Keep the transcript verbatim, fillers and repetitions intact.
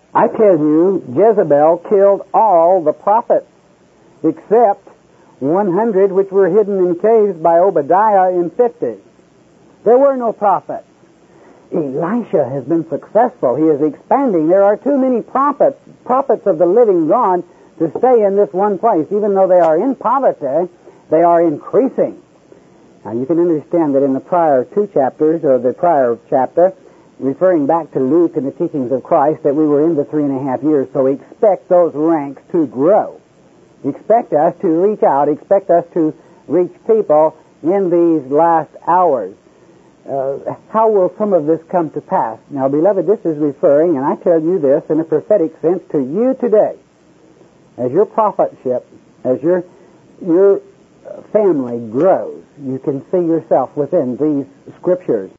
I tell you, Jezebel killed all the prophets except one hundred which were hidden in caves by Obadiah in fifty. There were no prophets. Elisha has been successful. He is expanding. There are too many prophets, prophets of the living God, to stay in this one place. Even though they are in poverty, they are increasing. Now you can understand that in the prior two chapters, or the prior chapter, referring back to Luke and the teachings of Christ, that we were in the three and a half years, so expect those ranks to grow. Expect us to reach out. Expect us to reach people in these last hours. Uh, how will some of this come to pass? Now, beloved, this is referring, and I tell you this in a prophetic sense, to you today. As your prophetship, as your your family grows, you can see yourself within these scriptures.